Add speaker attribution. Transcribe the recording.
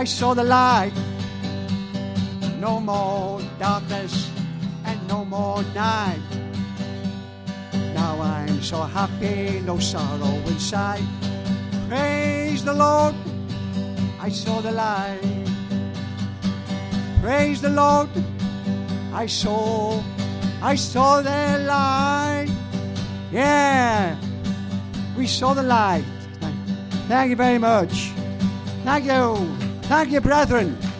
Speaker 1: I saw the light. No more darkness and no more night. Now I'm so happy, no sorrow inside. Praise the Lord, I saw the light. Praise the Lord, I saw the light. Yeah, we saw the light. Thank you very much. Thank you, brethren.